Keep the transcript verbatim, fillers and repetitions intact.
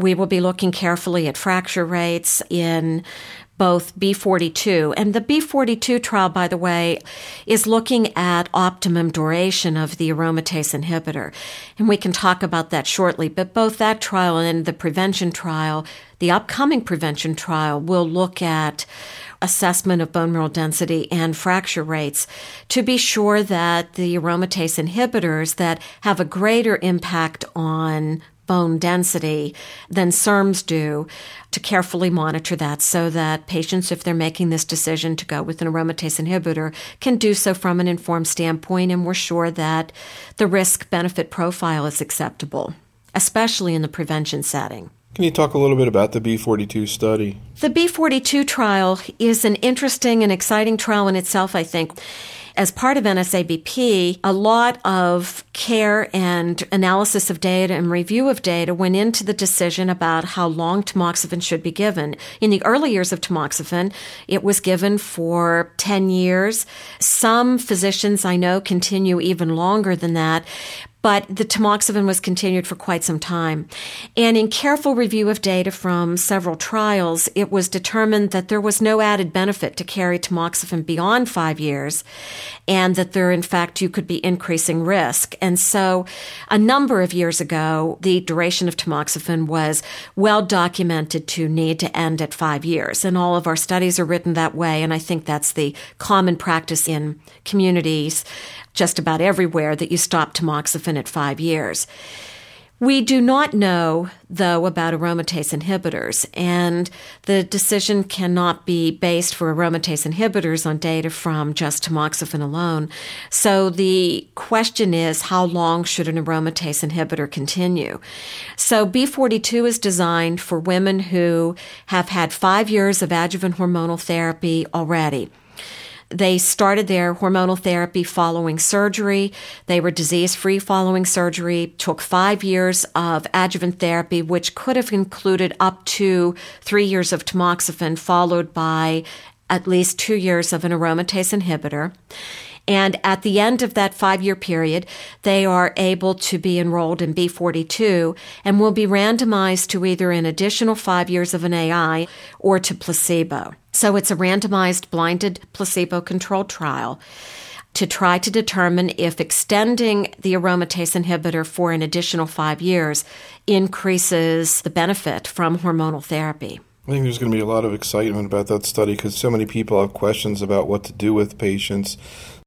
We will be looking carefully at fracture rates in both B forty-two. And the B forty-two trial, by the way, is looking at optimum duration of the aromatase inhibitor. And we can talk about that shortly. But both that trial and the prevention trial, the upcoming prevention trial, will look at assessment of bone mineral density and fracture rates to be sure that the aromatase inhibitors that have a greater impact on bone density than S E R Ms do, to carefully monitor that so that patients, if they're making this decision to go with an aromatase inhibitor, can do so from an informed standpoint, and we're sure that the risk-benefit profile is acceptable, especially in the prevention setting. Can you talk a little bit about the B forty-two study? The B forty-two trial is an interesting and exciting trial in itself, I think. As part of N S A B P, a lot of care and analysis of data and review of data went into the decision about how long tamoxifen should be given. In the early years of tamoxifen, it was given for ten years. Some physicians I know continue even longer than that. But the tamoxifen was continued for quite some time. And in careful review of data from several trials, it was determined that there was no added benefit to carry tamoxifen beyond five years, and that there, in fact, you could be increasing risk. And so a number of years ago, the duration of tamoxifen was well documented to need to end at five years. And all of our studies are written that way, and I think that's the common practice in communities just about everywhere, that you stop tamoxifen at five years. We do not know, though, about aromatase inhibitors, and the decision cannot be based for aromatase inhibitors on data from just tamoxifen alone. So the question is, how long should an aromatase inhibitor continue? So B forty-two is designed for women who have had five years of adjuvant hormonal therapy already. They started their hormonal therapy following surgery. They were disease-free following surgery, took five years of adjuvant therapy, which could have included up to three years of tamoxifen, followed by at least two years of an aromatase inhibitor. And at the end of that five-year period, they are able to be enrolled in B forty-two and will be randomized to either an additional five years of an A I or to placebo. So it's a randomized, blinded, placebo-controlled trial to try to determine if extending the aromatase inhibitor for an additional five years increases the benefit from hormonal therapy. I think there's going to be a lot of excitement about that study because so many people have questions about what to do with patients.